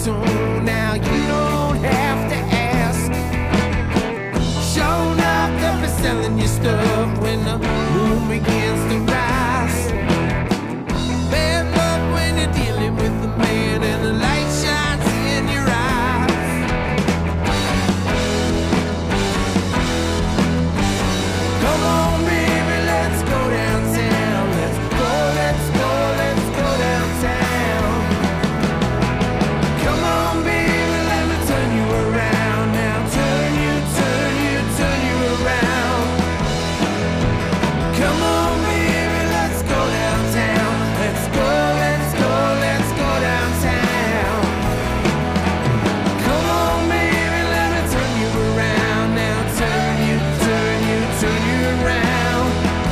tune. Now you don't have to ask. Showing up, they'll be selling you stuff when the moon begins to rise. Bad luck when you're dealing with the man and the light shines in your eyes. Come on, baby, let's go downtown. Let's go, let's go, let's go downtown. Come on, baby, let me turn you around. Now turn you, turn you, turn you around. Come on, baby, let's go downtown. Let's go, let's go, let's go downtown. Come on, baby, let me turn you around. Now turn you, turn you, turn you around.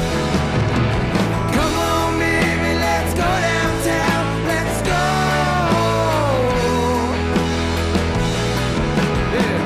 Come on, baby, let's go downtown. Let's go. Yeah.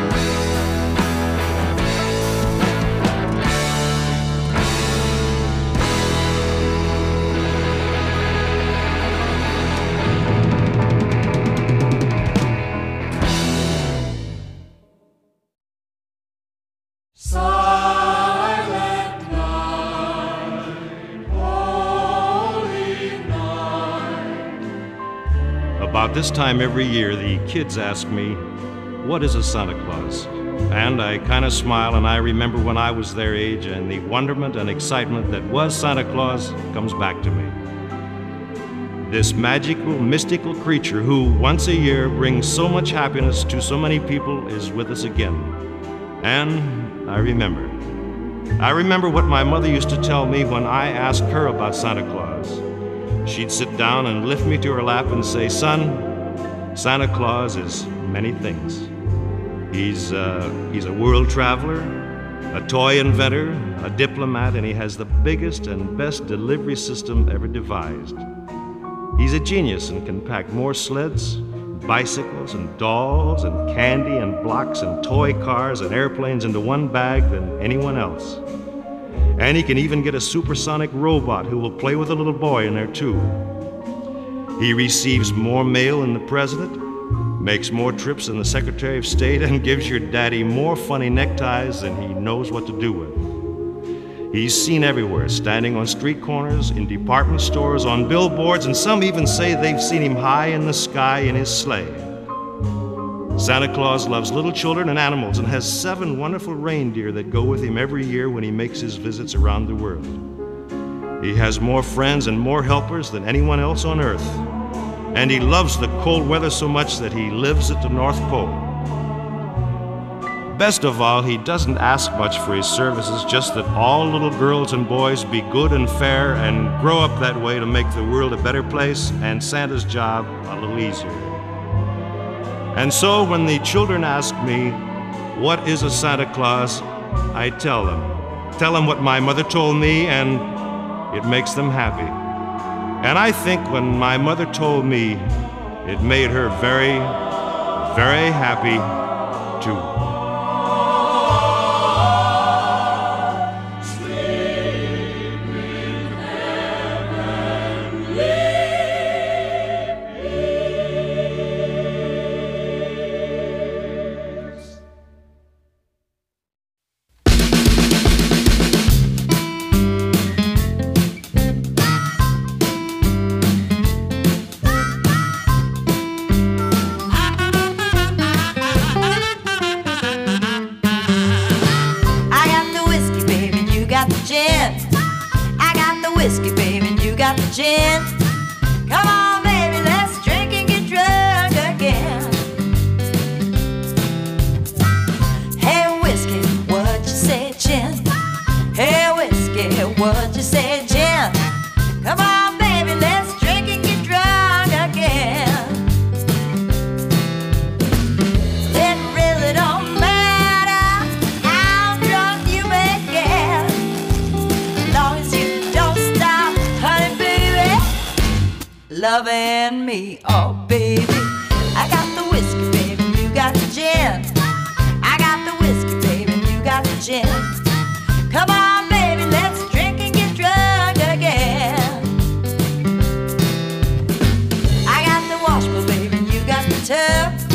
About this time every year, the kids ask me, what is a Santa Claus? And I kind of smile, and I remember when I was their age, and the wonderment and excitement that was Santa Claus comes back to me. This magical, mystical creature who once a year brings so much happiness to so many people is with us again. And I remember what my mother used to tell me when I asked her about Santa Claus. She'd sit down and lift me to her lap and say, son, Santa Claus is many things. He's a world traveler, a toy inventor, a diplomat, and he has the biggest and best delivery system ever devised. He's a genius and can pack more sleds, bicycles and dolls and candy and blocks and toy cars and airplanes into one bag than anyone else. And he can even get a supersonic robot who will play with a little boy in there too. He receives more mail than the president, makes more trips than the Secretary of State, and gives your daddy more funny neckties than he knows what to do with. He's seen everywhere, standing on street corners, in department stores, on billboards, and some even say they've seen him high in the sky in his sleigh. Santa Claus loves little children and animals and has 7 wonderful reindeer that go with him every year when he makes his visits around the world. He has more friends and more helpers than anyone else on earth. And he loves the cold weather so much that he lives at the North Pole. Best of all, he doesn't ask much for his services, just that all little girls and boys be good and fair and grow up that way to make the world a better place and Santa's job a little easier. And so when the children ask me, what is a Santa Claus, I tell them what my mother told me, and it makes them happy. And I think when my mother told me, it made her very, very happy too. Gin. Come on, baby, let's drink and get drunk again. Hey, whiskey, what you say, gin? Hey, whiskey, what you say, gin? Come on, baby, let's drink and get drunk again. It really don't matter how drunk you may get, as long as you don't stop, honey, loving me, oh baby. I got the whiskey, baby, you got the gin. I got the whiskey, baby, you got the gin. Come on, baby, let's drink and get drunk again. I got the washbowl, baby, you got the tub.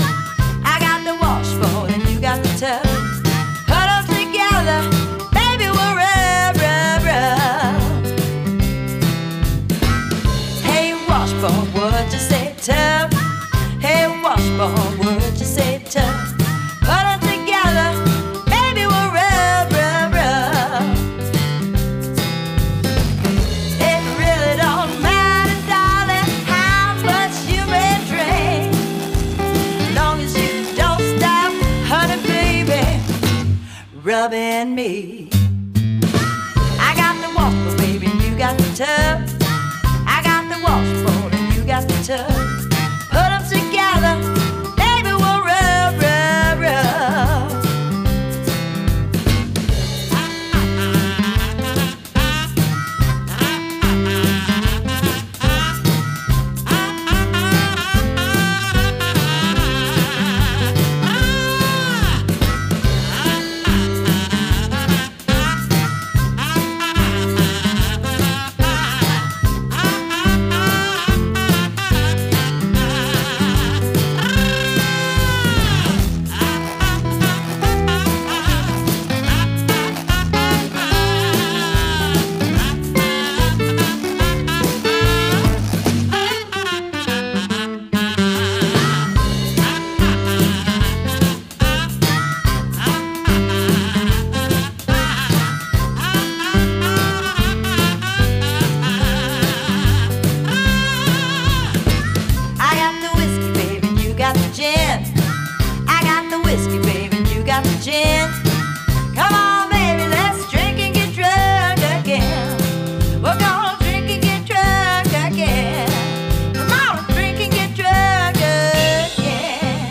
rubbing me. I got the walker, baby, and you got the tub. I got the washboard and you got the tub. Put them together, baby, we'll rub, rub, rub. Gin. Come on, baby, let's drink and get drunk again. We're gonna drink and get drunk again. Come on, let's drink and get drunk again.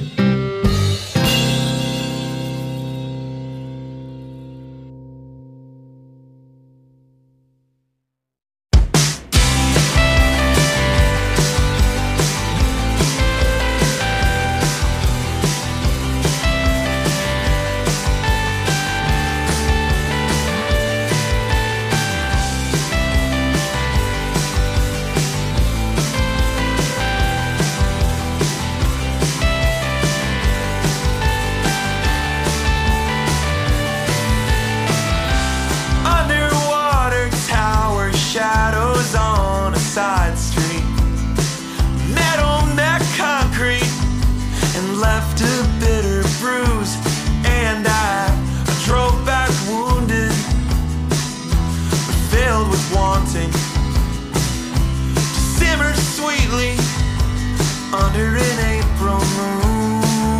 Side street, metal neck concrete, and left a bitter bruise. And I drove back wounded, but filled with wanting to simmer sweetly under an April moon.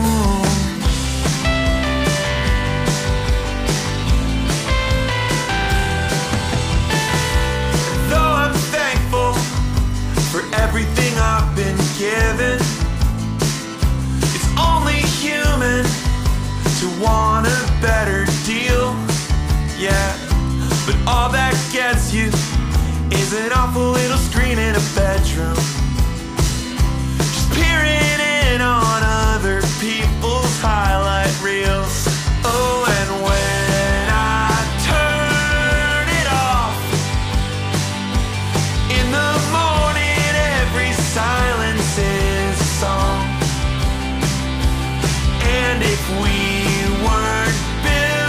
Though I'm thankful for everything I've been given, it's only human to want a better deal. Yeah, but all that gets you is an awful little screen in a bedroom, just peering in on other people's highlight reels. Oh, and when I turn it off in the morning, every silence is a song. And if we weren't built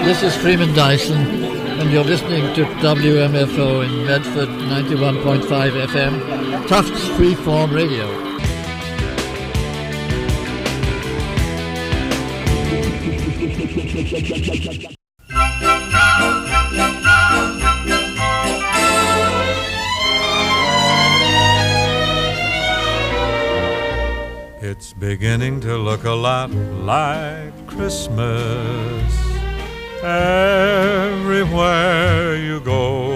This is Freeman Dyson, and you're listening to WMFO in Medford, 91.5 FM, Tufts Freeform Radio. It's beginning to look a lot like Christmas everywhere you go.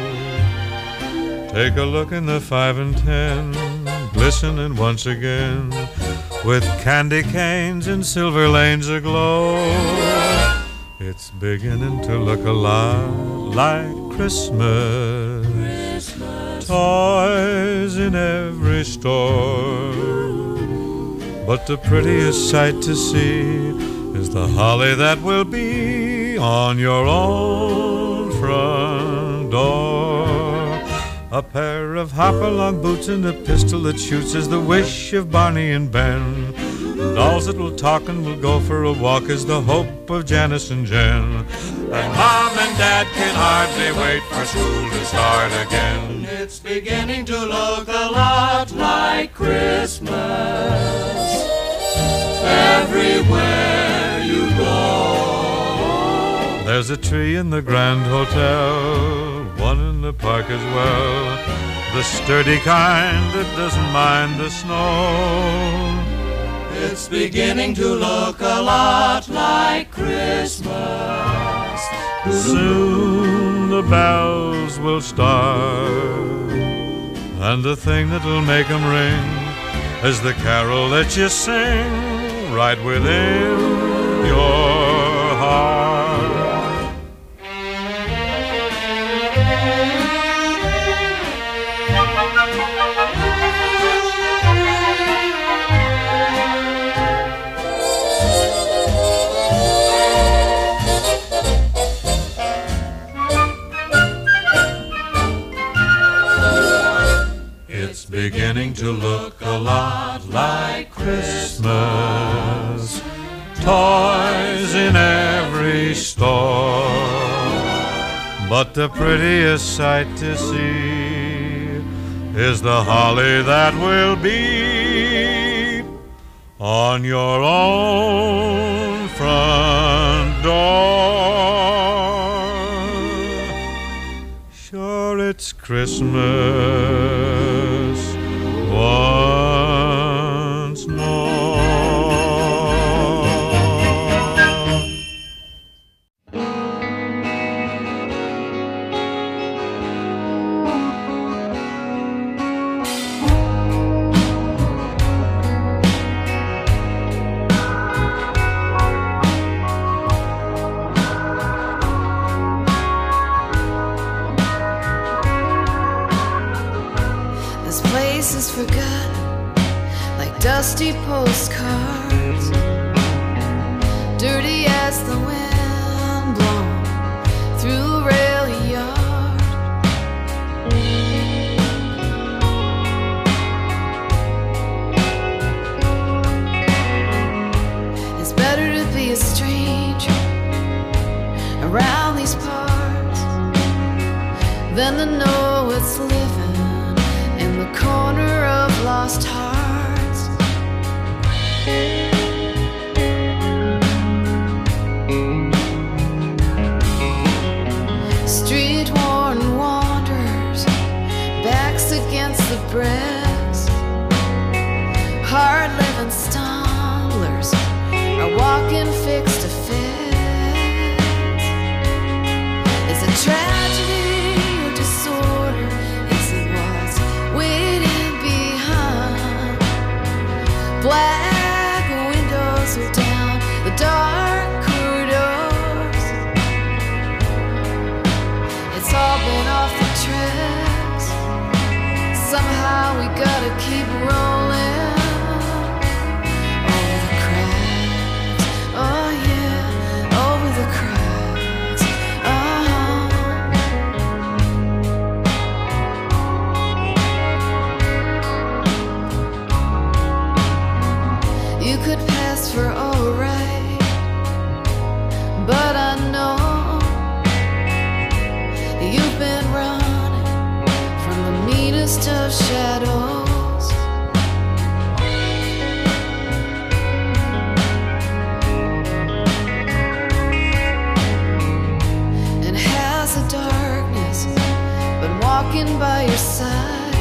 Take a look in the 5 and 10, glistening once again, with candy canes and silver lanes aglow. It's beginning to look a lot like Christmas. Toys in every store, but the prettiest sight to see is the holly that will be on your own front door. A pair of hop-along boots and a pistol that shoots is the wish of Barney and Ben. Dolls that will talk and will go for a walk is the hope of Janice and Jen. And Mom and Dad can hardly wait for school to start again. It's beginning to look a lot like Christmas everywhere you go. There's a tree in the Grand Hotel, one in the park as well, the sturdy kind that doesn't mind the snow. It's beginning to look a lot like Christmas. Soon the bells will start, and the thing that'll make them ring is the carol that you sing right within your heart. It's beginning to look a lot like Christmas. Toys in every store, but the prettiest sight to see is the holly that will be on your own front door. Sure, it's Christmas once more. This place is forgotten like dusty postcards, dirty as the wind blown through a rail yard. It's better to be a stranger around these parts than to know it's living in the corner of lost hearts. Street-worn wanderers, backs against the bricks, hard-living stumblers are walking fix to fix. It's a tragedy or disorder, it's what's waiting behind. Black windows are down the dark corridors. It's all been off the tracks. Somehow we gotta keep rolling over the cracks. Oh yeah, over the cracks. You could pass for alright, but I know shadows. And has the darkness been walking by your side?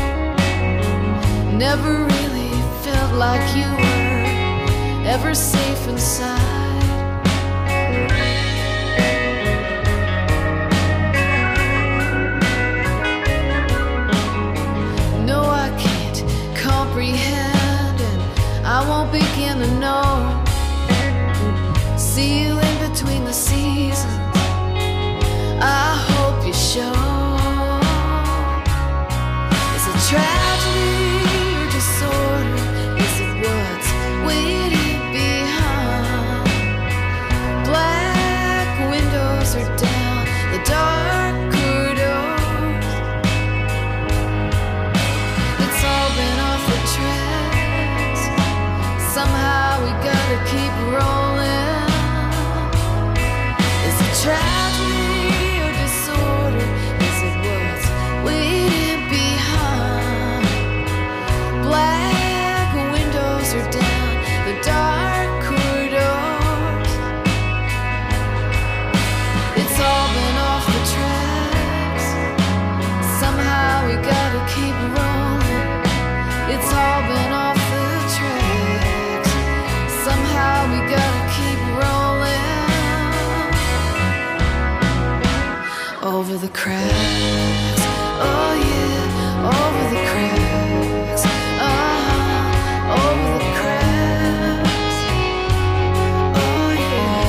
Never really felt like you were ever safe inside. No, I can't comprehend, and I won't begin to know. See you in between the seasons, I hope you show. Is it tragedy or disorder? Is it what's waiting behind? Black windows are down, the dark corridors. It's all been off the tracks. Somehow we gotta keep rolling. Is it tragedy or disorder? Is it what's waiting behind? Black windows are down, the dark corridors. It's all been off the tracks. Somehow we gotta keep rolling. It's all been off the tracks. Somehow we gotta keep rolling. Over the cracks, oh yeah, over the cracks, over the cracks, oh yeah.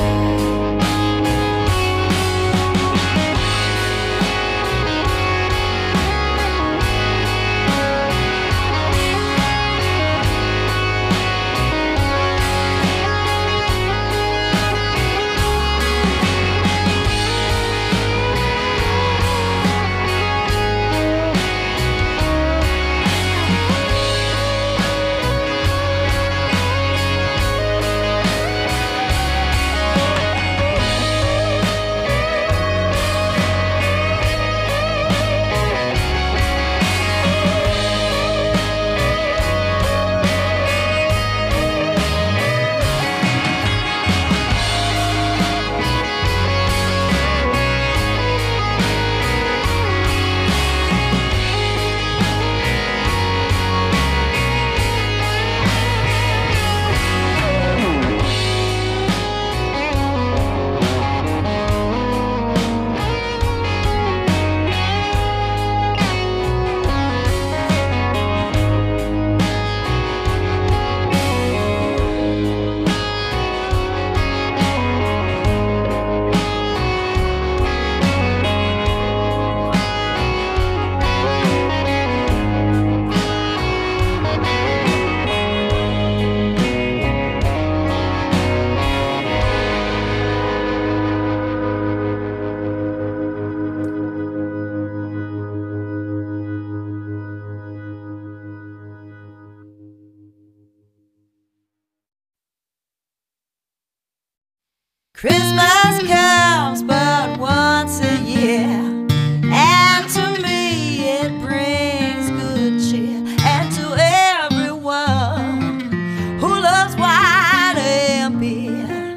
Christmas comes but once a year, and to me it brings good cheer. And to everyone who loves wine and beer,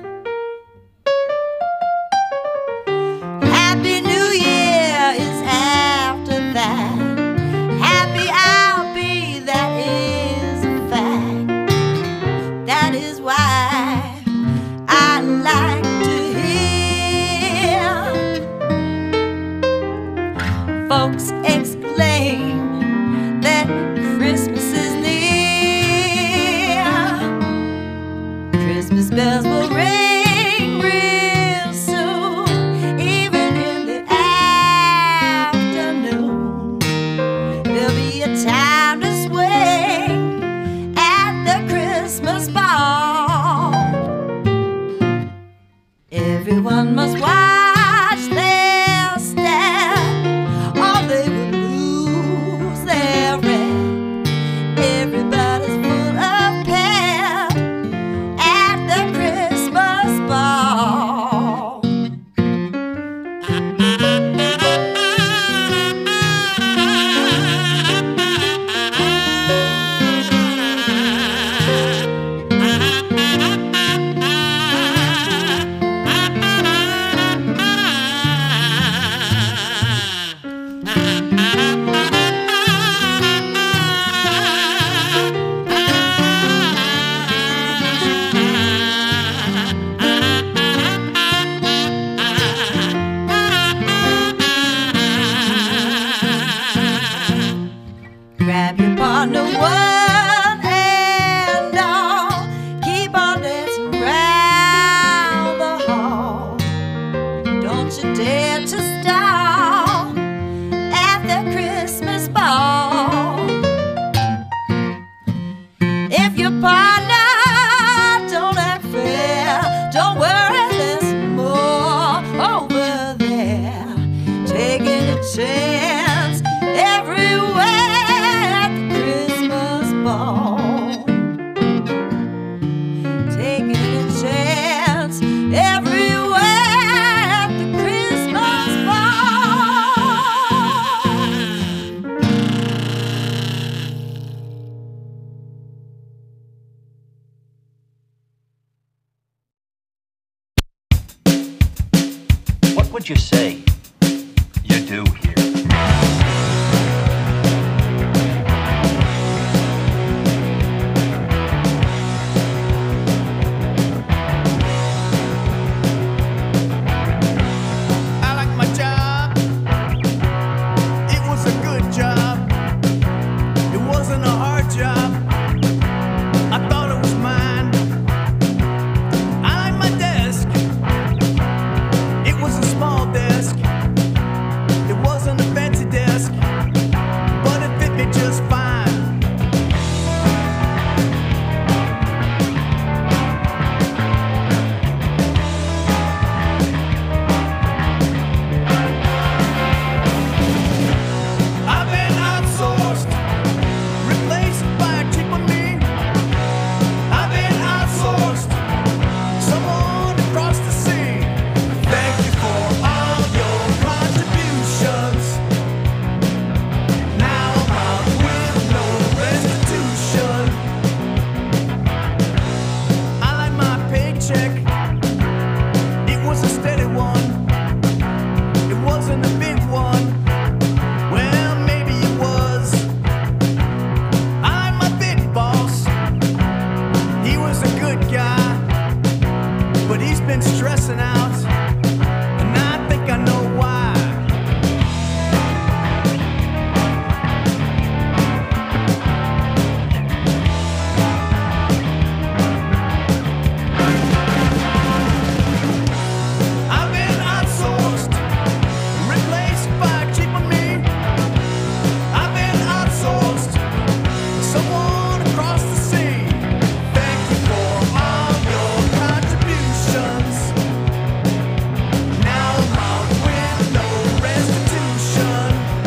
Happy New Year is after that. Happy I'll be, that is a fact. That is why I like folks exclaim that Christmas is near. Christmas bells will ring real soon, even in the afternoon. There'll be a time to swing at the Christmas ball. Everyone must watch their step, or they will lose their rep. Everybody's full of pep at the Christmas ball. What would you say you do here? I like my job. It was a good job. It wasn't a hard job. I thought it was mine. I like my desk. It was a small desk. It wasn't a fancy desk, but it fit me just fine. I've been outsourced, replaced by a cheaper me. I've been outsourced, someone across the sea. Thank you for all your contributions. Now I'm out with no restitution. I like my paycheck. It was a steady one. It wasn't a big one. Well, maybe it was. I'm a big boss. He was a good guy, but he's been stressing out, and I think I know why. I've been outsourced, replaced by a cheaper me. I've been outsourced, someone across the sea. Thank you for all your contributions. Now I'm out with no restitution.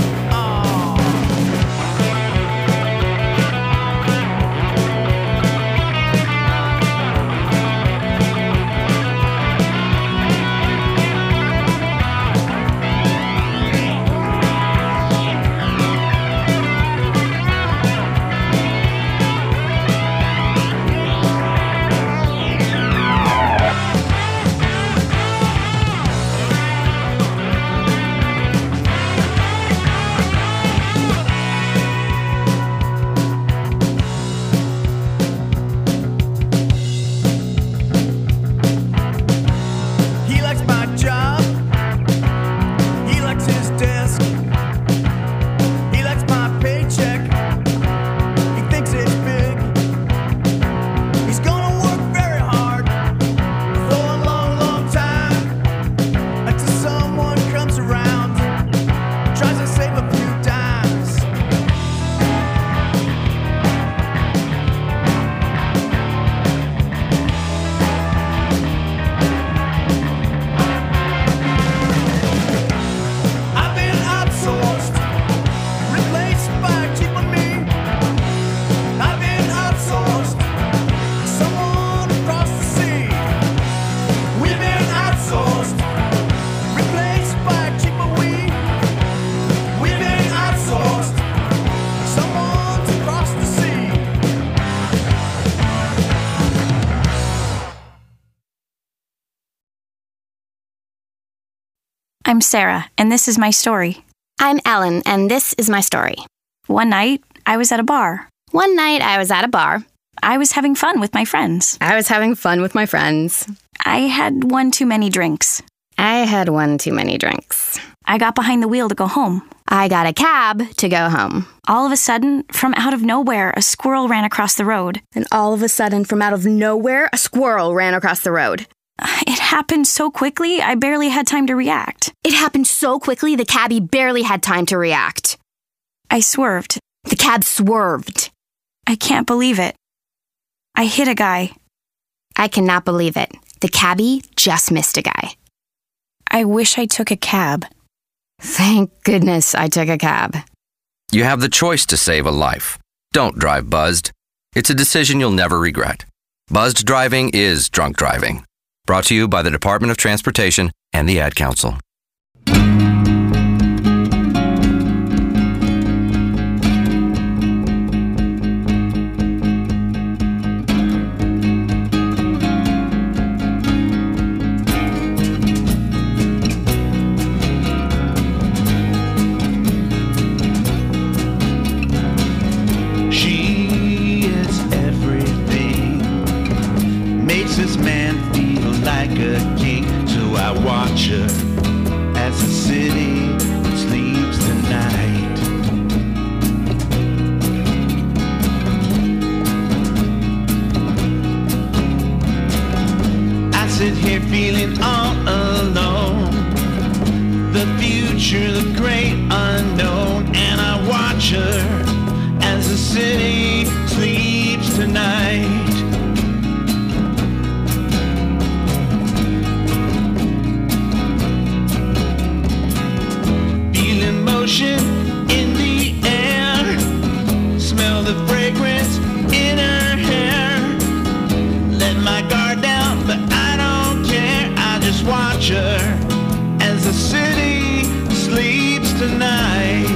He likes my job. He likes his desk. He likes my paycheck. He thinks it's big. He's gonna work very hard for a long, long time until someone comes around, tries to save a few dimes. I've been outsourced, replaced by a cheaper me. I've been outsourced, someone across the sea. We've been outsourced, replaced by a cheaper we. We've been outsourced, someone across the sea. I'm Sarah, and this is my story. I'm Ellen, and this is my story. One night, I was at a bar. One night I was at a bar. I was having fun with my friends. I was having fun with my friends. I had one too many drinks. I had one too many drinks. I got behind the wheel to go home. I got a cab to go home. All of a sudden, from out of nowhere, a squirrel ran across the road. And all of a sudden, from out of nowhere, a squirrel ran across the road. It happened so quickly, I barely had time to react. It happened so quickly, the cabbie barely had time to react. I swerved. The cab swerved. I can't believe it. I hit a guy. I cannot believe it. The cabbie just missed a guy. I wish I took a cab. Thank goodness I took a cab. You have the choice to save a life. Don't drive buzzed. It's a decision you'll never regret. Buzzed driving is drunk driving. Brought to you by the Department of Transportation and the Ad Council. makes this man feel like a king. So I watch her as the city sleeps tonight. I sit here feeling all alone, the future, the great unknown, and I watch her as the city sleeps tonight. Feel emotion in the air, smell the fragrance in her hair. Let my guard down, but I don't care. I just watch her as the city sleeps tonight.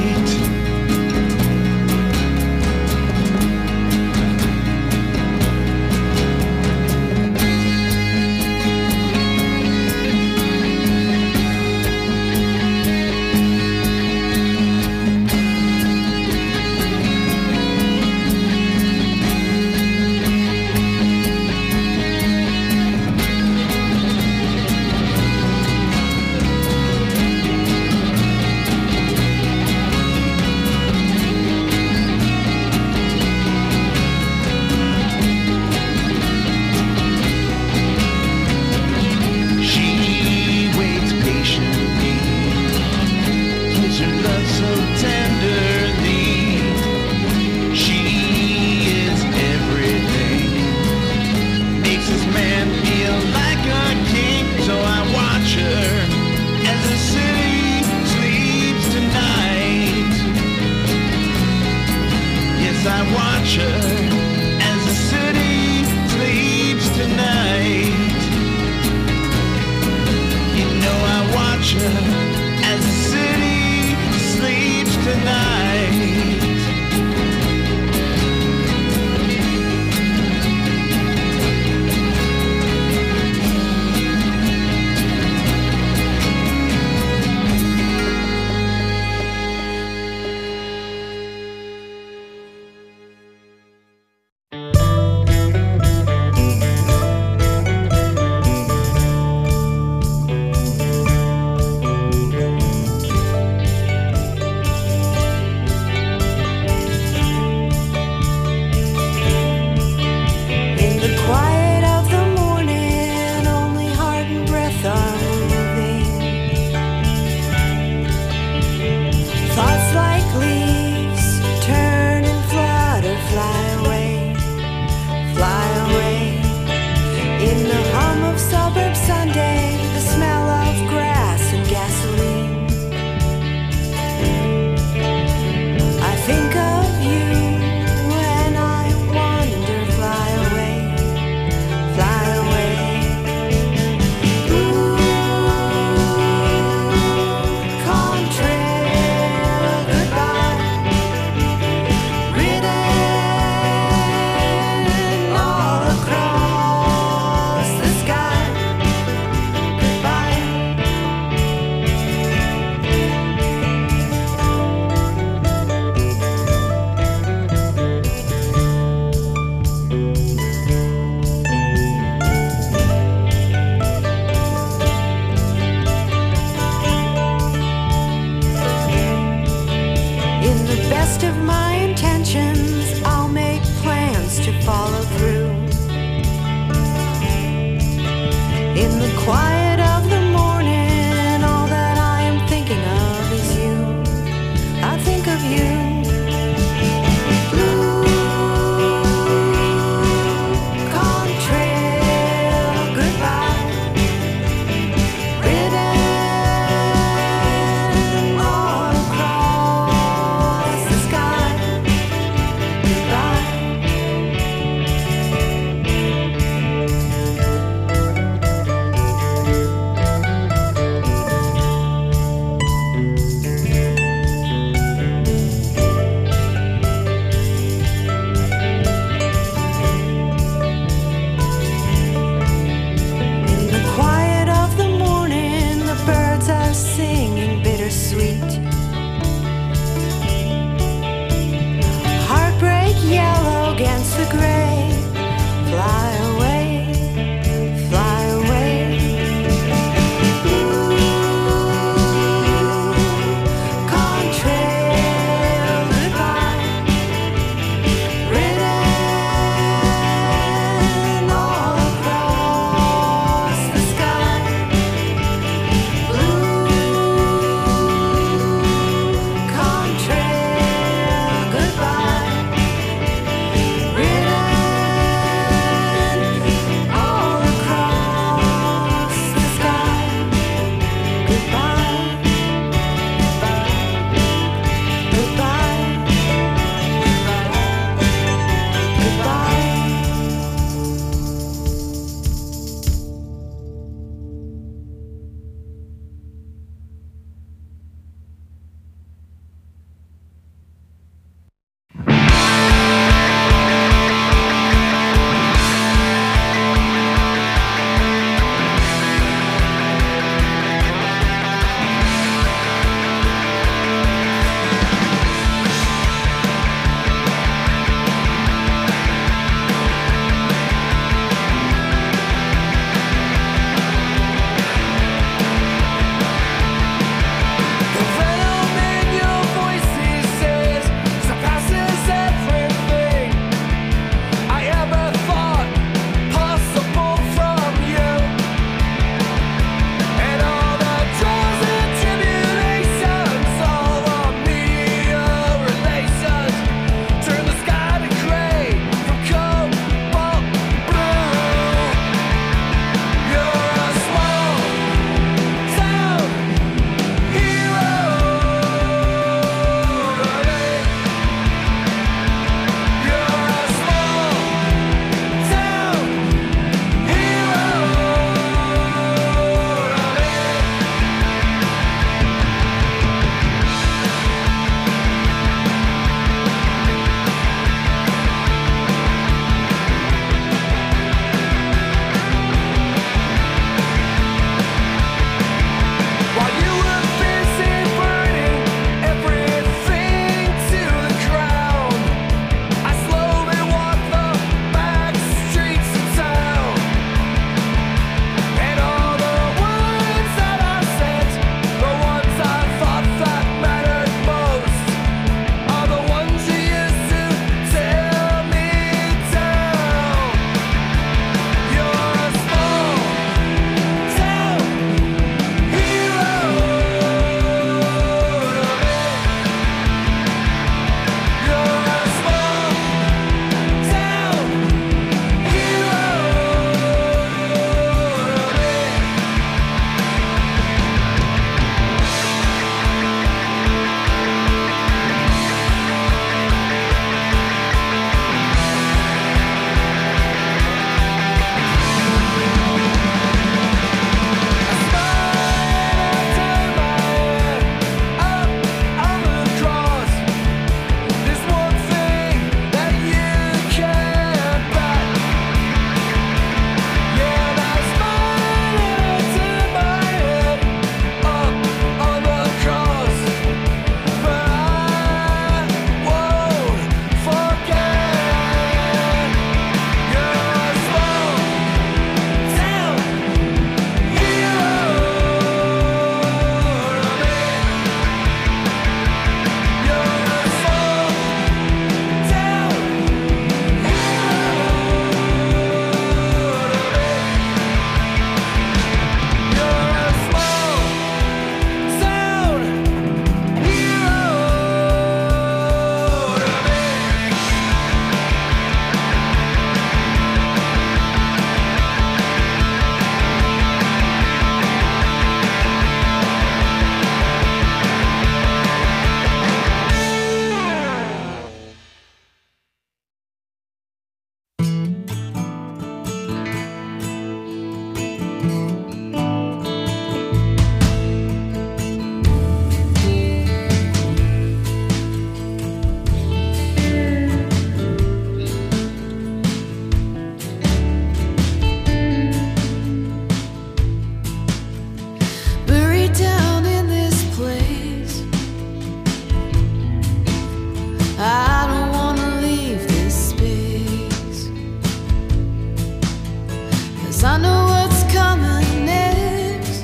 'cause I know what's coming next.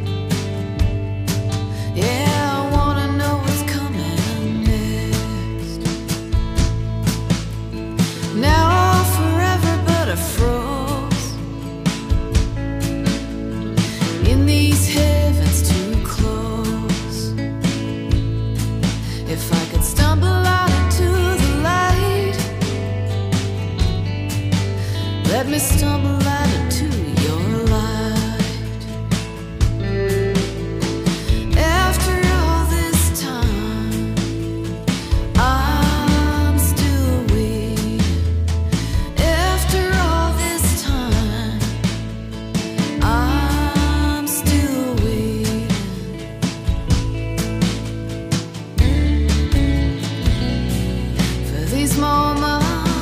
Yeah, I wanna know what's coming next. Now I'll forever but a froze in these heavens too close. If I could stumble out into the light, let me stumble out into your light. After all this time, I'm still waiting. After all this time, I'm still waiting for these moments.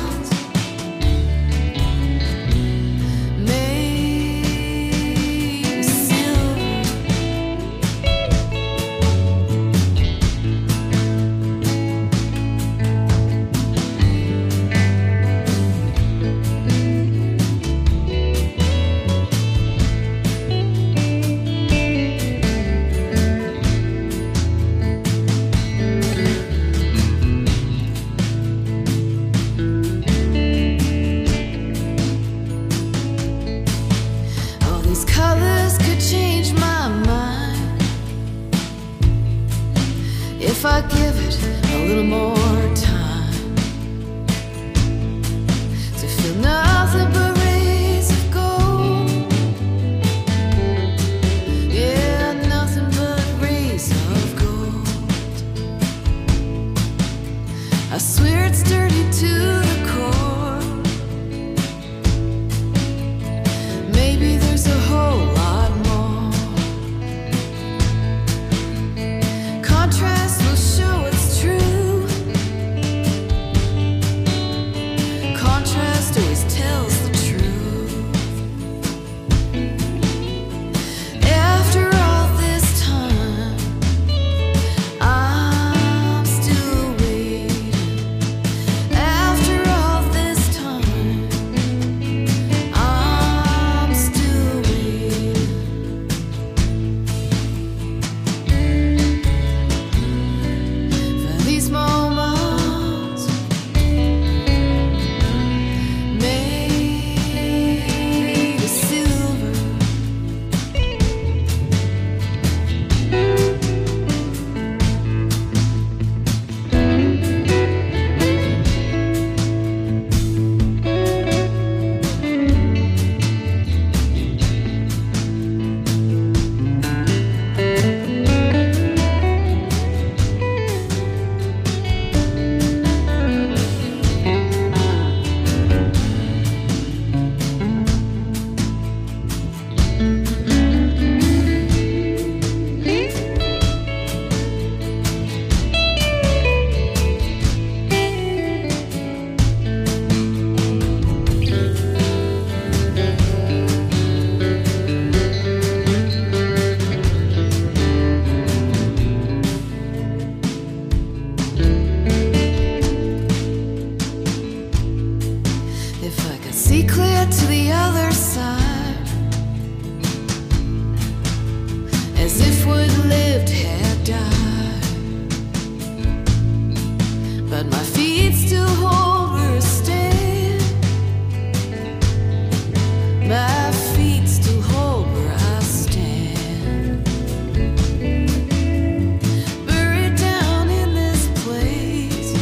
If I give it a little more time to feel nothing but rays of gold. Yeah, nothing but rays of gold. I swear it's dirty to the core. Maybe there's a whole lot more. Contrast will show it's true. Contrast always tells the truth. After all this time, I'm still waiting. After all this time, I'm still waiting. For these moments made of silver. If I could see clear to the other side, as if what lived had died, but my feet still hold where I stand. My feet still hold where I stand. Buried down in this place,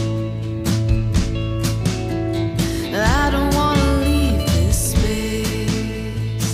I don't wanna leave this space.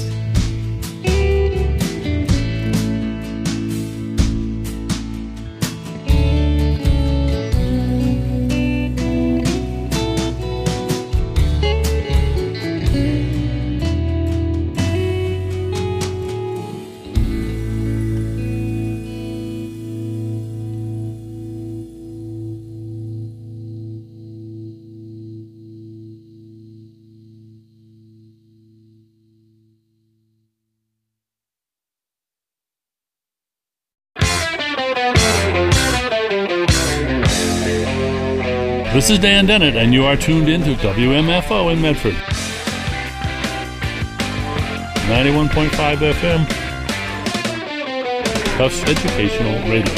This is Dan Dennett, and you are tuned in to WMFO in Medford. 91.5 FM. Tufts Educational Radio.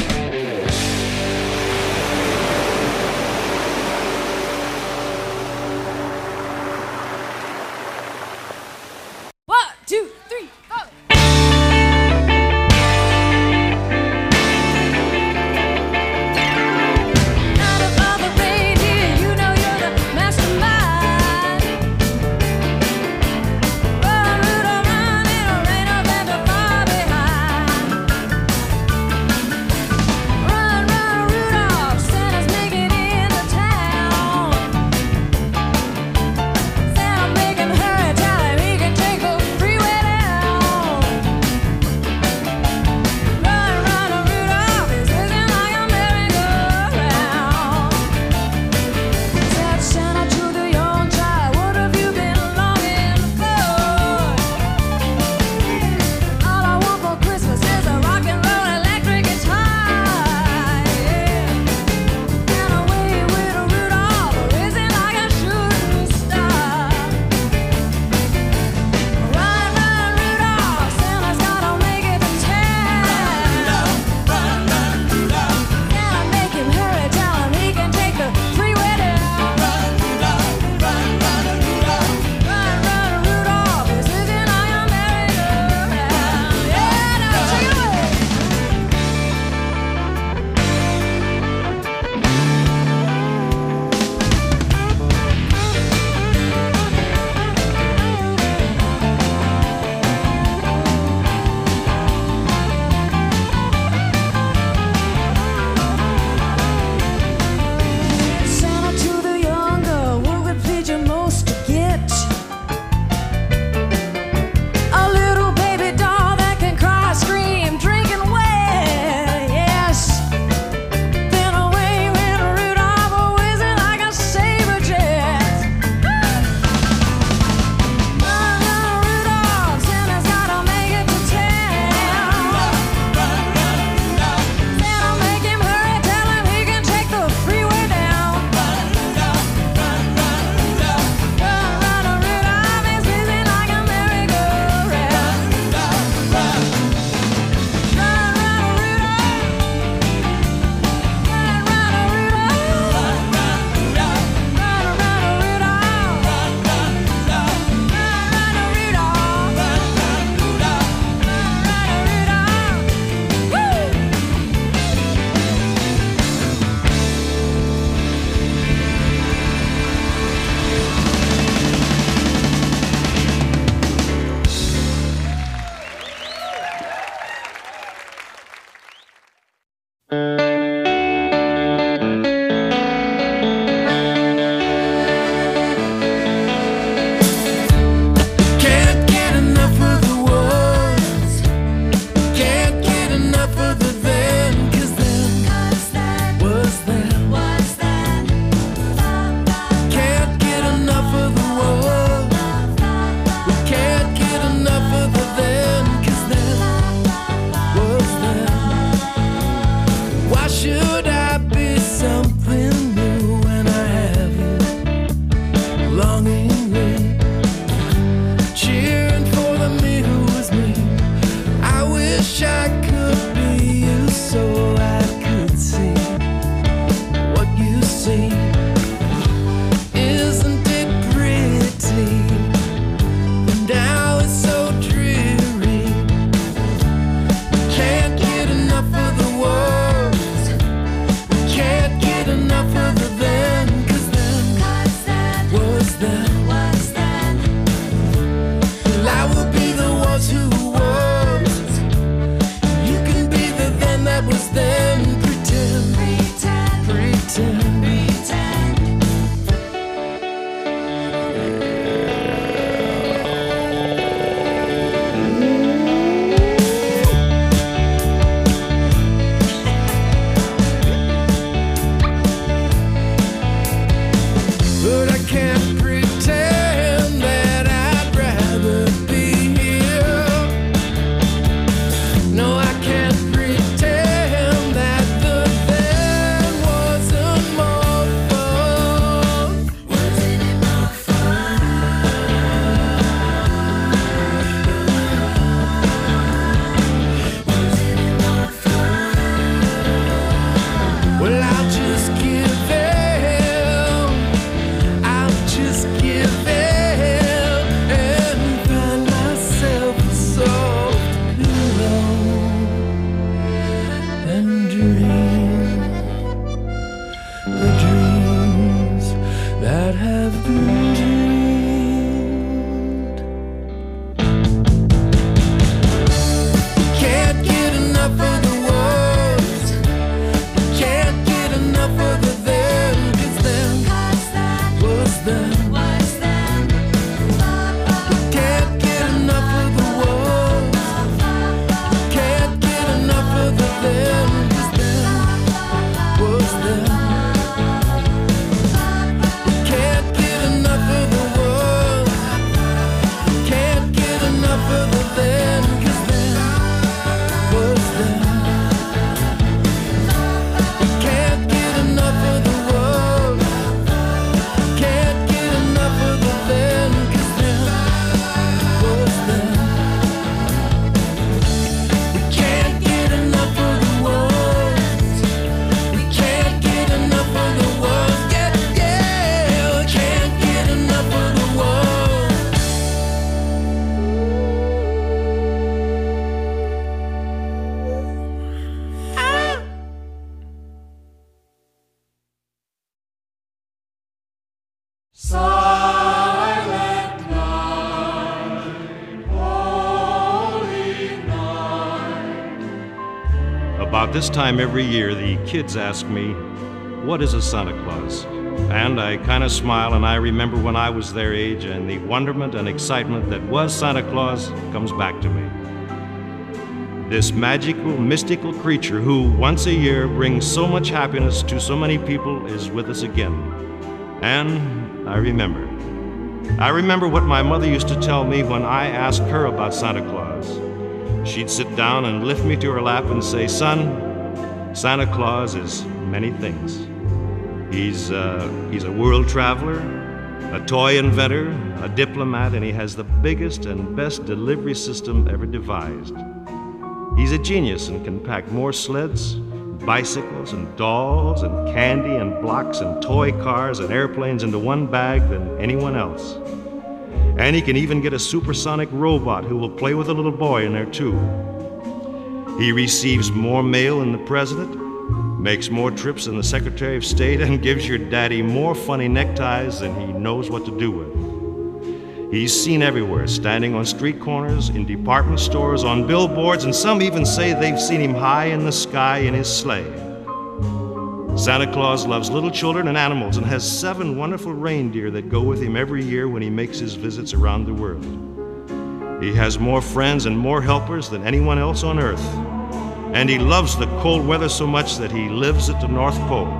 About this time every year, the kids ask me, what is a Santa Claus? And I kind of smile and I remember when I was their age, and the wonderment and excitement that was Santa Claus comes back to me. This magical, mystical creature who once a year brings so much happiness to so many people is with us again. And I remember what my mother used to tell me when I asked her about Santa Claus. She'd sit down and lift me to her lap and say, son, Santa Claus is many things. He's a world traveler, a toy inventor, a diplomat, and he has the biggest and best delivery system ever devised. He's a genius and can pack more sleds, bicycles, and dolls, and candy, and blocks, and toy cars, and airplanes into one bag than anyone else. And he can even get a supersonic robot who will play with a little boy in there too. He receives more mail than the president, makes more trips than the Secretary of State, and gives your daddy more funny neckties than he knows what to do with. He's seen everywhere, standing on street corners, in department stores, on billboards, and some even say they've seen him high in the sky in his sleigh. Santa Claus loves little children and animals and has 7 wonderful reindeer that go with him every year when he makes his visits around the world. He has more friends and more helpers than anyone else on earth. And he loves the cold weather so much that he lives at the North Pole.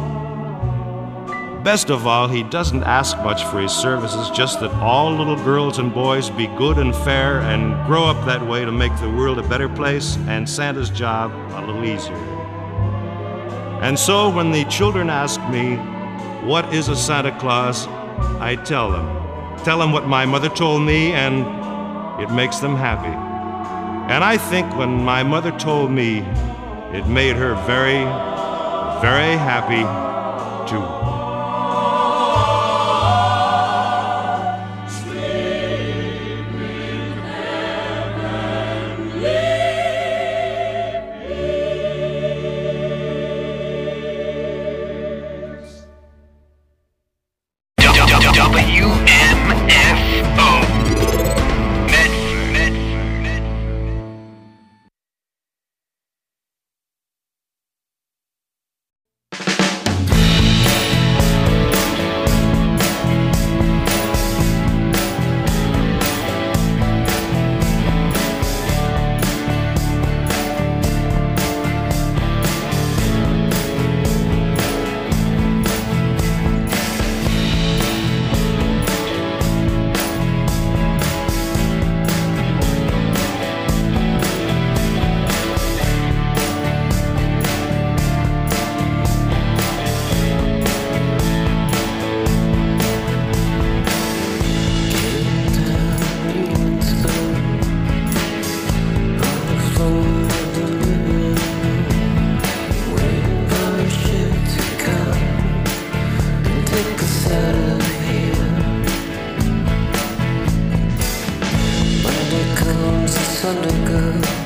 Best of all, he doesn't ask much for his services, just that all little girls and boys be good and fair and grow up that way to make the world a better place and Santa's job a little easier. And so when the children ask me, what is a Santa Claus, I tell them what my mother told me, and it makes them happy. And I think when my mother told me, it made her very, very happy too. Sunday girl.